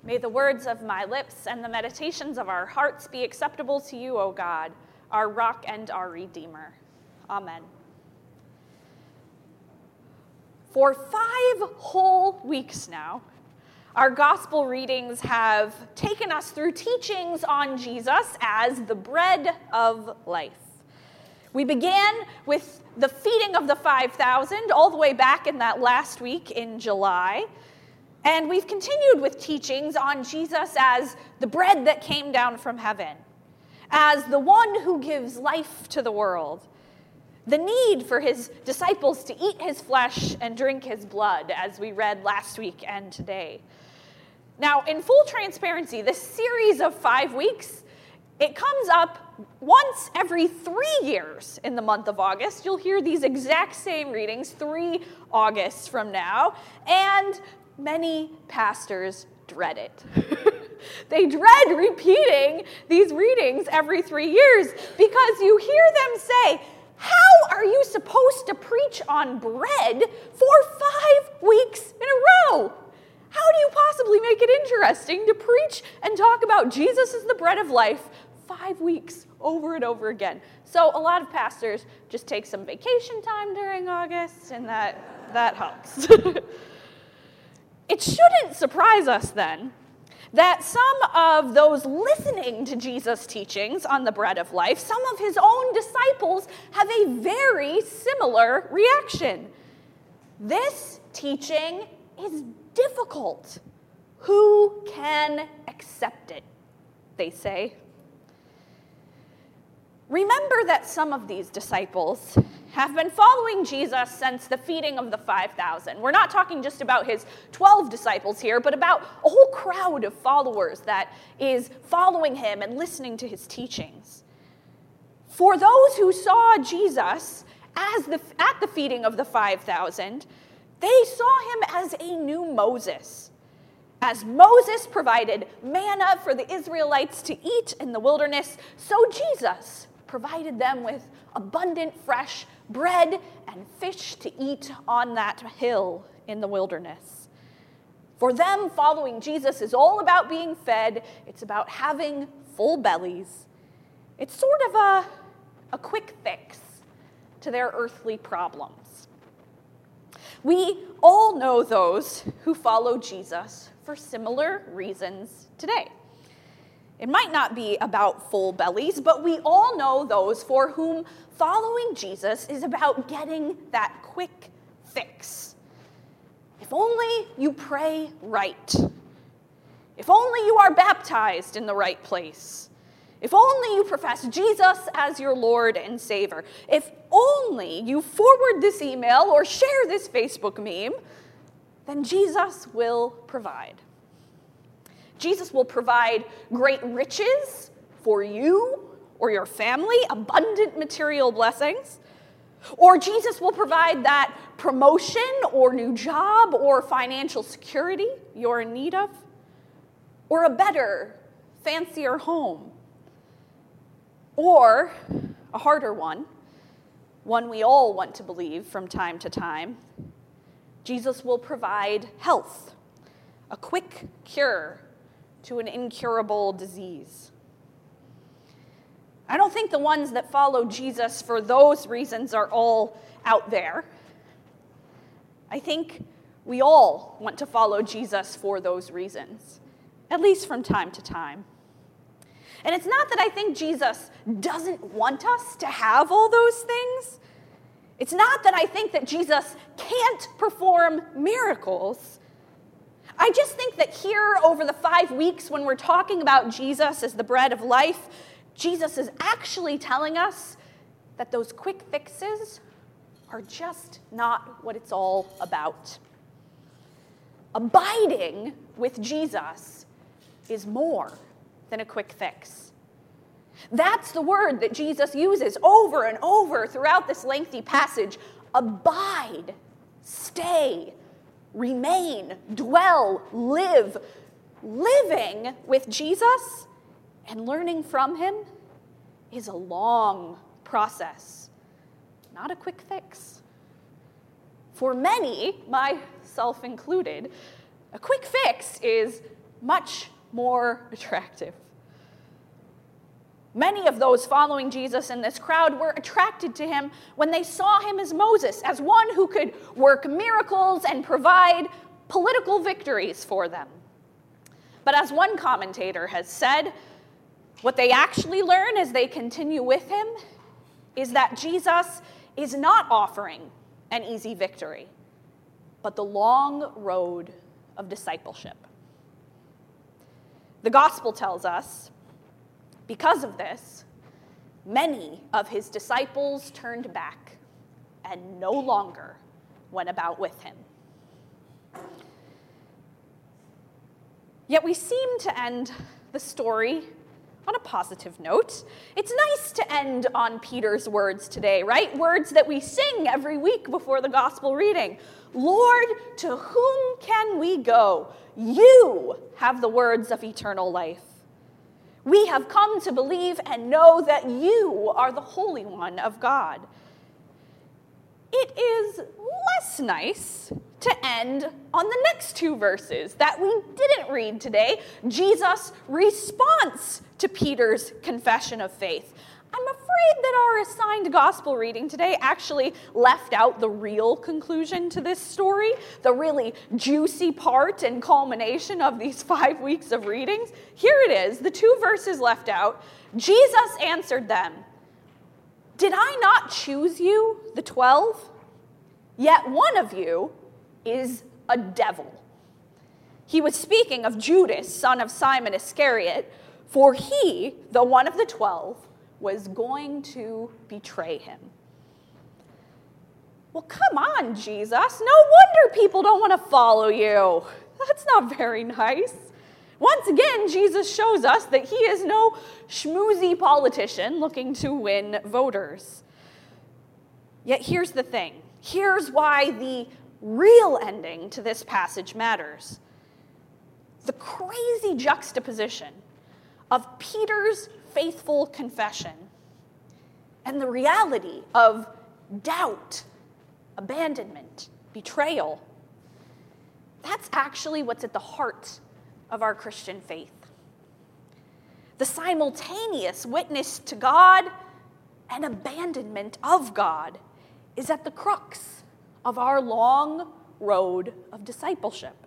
May the words of my lips and the meditations of our hearts be acceptable to you, O God, our rock and our Redeemer. Amen. For 5 whole weeks now, our gospel readings have taken us through teachings on Jesus as the bread of life. We began with the feeding of the 5,000 all the way back in that last week in July. And we've continued with teachings on Jesus as the bread that came down from heaven, as the one who gives life to the world, the need for his disciples to eat his flesh and drink his blood, as we read last week and today. Now, in full transparency, this series of 5 weeks, it comes up once every 3 years in the month of August. You'll hear these exact same readings 3 Augusts from now, and many pastors dread it. They dread repeating these readings every 3 years because you hear them say, how are you supposed to preach on bread for 5 weeks in a row? How do you possibly make it interesting to preach and talk about Jesus as the bread of life 5 weeks over and over again? So a lot of pastors just take some vacation time during August, and that helps. It shouldn't surprise us then that some of those listening to Jesus' teachings on the bread of life, some of his own disciples, have a very similar reaction. This teaching is difficult. Who can accept it? They say. Remember that some of these disciples have been following Jesus since the feeding of the 5,000. We're not talking just about his 12 disciples here, but about a whole crowd of followers that is following him and listening to his teachings. For those who saw Jesus at the feeding of the 5,000, they saw him as a new Moses. As Moses provided manna for the Israelites to eat in the wilderness, so Jesus provided them with abundant fresh bread and fish to eat on that hill in the wilderness. For them, following Jesus is all about being fed. It's about having full bellies. It's sort of a quick fix to their earthly problems. We all know those who follow Jesus for similar reasons today. It might not be about full bellies, but we all know those for whom following Jesus is about getting that quick fix. If only you pray right. If only you are baptized in the right place. If only you profess Jesus as your Lord and Savior. If only you forward this email or share this Facebook meme, then Jesus will provide. Jesus will provide great riches for you or your family, abundant material blessings. Or Jesus will provide that promotion or new job or financial security you're in need of. Or a better, fancier home. Or a harder one we all want to believe from time to time. Jesus will provide health, a quick cure to an incurable disease. I don't think the ones that follow Jesus for those reasons are all out there. I think we all want to follow Jesus for those reasons, at least from time to time. And it's not that I think Jesus doesn't want us to have all those things. It's not that I think that Jesus can't perform miracles. I just think that here over the 5 weeks when we're talking about Jesus as the bread of life, Jesus is actually telling us that those quick fixes are just not what it's all about. Abiding with Jesus is more than a quick fix. That's the word that Jesus uses over and over throughout this lengthy passage. Abide, stay, remain, dwell, live. Living with Jesus and learning from him is a long process, not a quick fix. For many, myself included, a quick fix is much more attractive. Many of those following Jesus in this crowd were attracted to him when they saw him as Moses, as one who could work miracles and provide political victories for them. But as one commentator has said, what they actually learn as they continue with him is that Jesus is not offering an easy victory, but the long road of discipleship. The gospel tells us, because of this, many of his disciples turned back and no longer went about with him. Yet we seem to end the story on a positive note. It's nice to end on Peter's words today, right? Words that we sing every week before the gospel reading. Lord, to whom can we go? You have the words of eternal life. We have come to believe and know that you are the Holy One of God. It is less nice to end on the next two verses that we didn't read today, Jesus' response to Peter's confession of faith. I'm afraid that our assigned gospel reading today actually left out the real conclusion to this story, the really juicy part and culmination of these 5 weeks of readings. Here it is, the two verses left out. Jesus answered them, "Did I not choose you, the 12? Yet one of you is a devil." He was speaking of Judas, son of Simon Iscariot, for he, the one of the 12, was going to betray him. Well, come on, Jesus. No wonder people don't want to follow you. That's not very nice. Once again, Jesus shows us that he is no schmoozy politician looking to win voters. Yet here's the thing. Here's why the real ending to this passage matters. The crazy juxtaposition of Peter's faithful confession and the reality of doubt, abandonment, betrayal. That's actually what's at the heart of our Christian faith. The simultaneous witness to God and abandonment of God is at the crux of our long road of discipleship.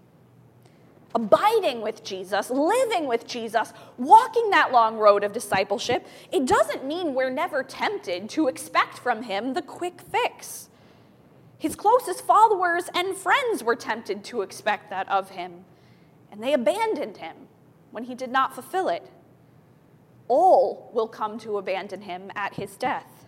Abiding with Jesus, living with Jesus, walking that long road of discipleship, it doesn't mean we're never tempted to expect from him the quick fix. His closest followers and friends were tempted to expect that of him, and they abandoned him when he did not fulfill it. All will come to abandon him at his death.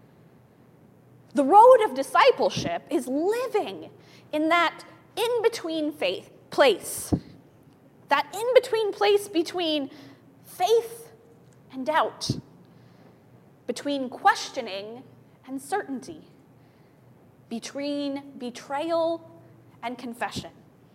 The road of discipleship is living in that in-between place. That in-between place between faith and doubt, between questioning and certainty, between betrayal and confession.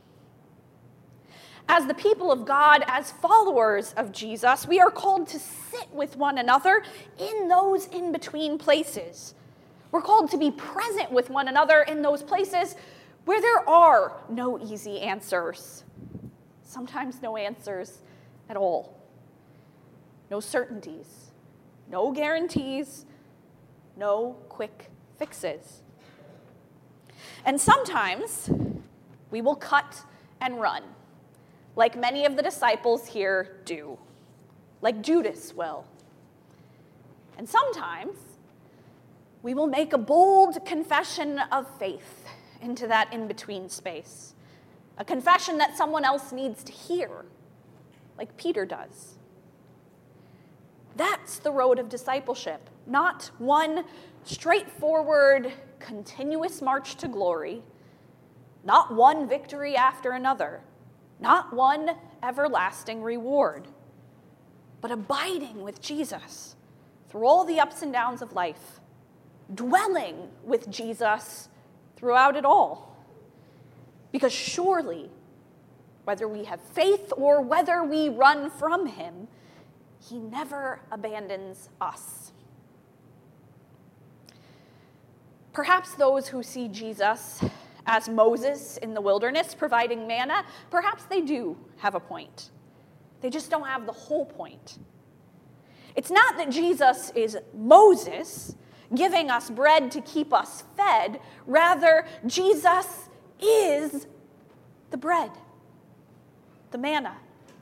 As the people of God, as followers of Jesus, we are called to sit with one another in those in-between places. We're called to be present with one another in those places where there are no easy answers. Sometimes no answers at all. No certainties, no guarantees, no quick fixes. And sometimes we will cut and run, like many of the disciples here do, like Judas will. And sometimes we will make a bold confession of faith into that in-between space. A confession that someone else needs to hear, like Peter does. That's the road of discipleship, not one straightforward, continuous march to glory, not one victory after another, not one everlasting reward, but abiding with Jesus through all the ups and downs of life, dwelling with Jesus throughout it all. Because surely, whether we have faith or whether we run from him, he never abandons us. Perhaps those who see Jesus as Moses in the wilderness providing manna, perhaps they do have a point. They just don't have the whole point. It's not that Jesus is Moses giving us bread to keep us fed. Rather, Jesus is the bread, the manna.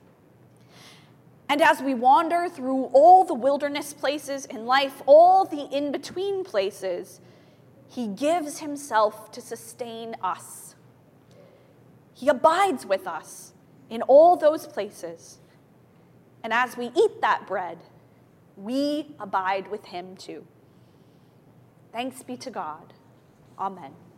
And as we wander through all the wilderness places in life, all the in-between places, he gives himself to sustain us. He abides with us in all those places. And as we eat that bread, we abide with him too. Thanks be to God. Amen.